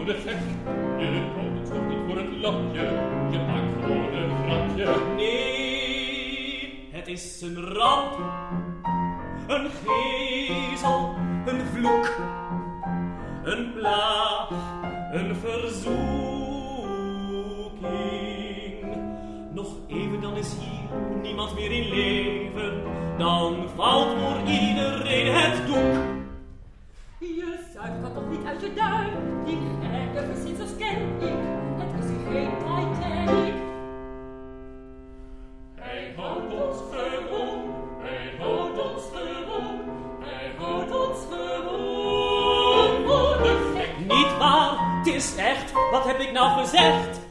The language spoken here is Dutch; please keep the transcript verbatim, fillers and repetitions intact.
worden gek. Je koopt het toch niet voor het lapje, je maakt gewoon een grapje. Nee, het is een ramp, een gezel, een vloek, een plaag, een verzoeking. Nog even, dan is hier niemand meer in leven, dan valt voor iedereen het doek. Je zuigt dat toch niet uit je duim, die gekke verzinsels ken ik, het is geen Titanic. Hij houdt ons gewoon, hij houdt ons gewoon, hij houdt ons gewoon voor de gek. Niet waar, het is echt, wat heb ik nou gezegd?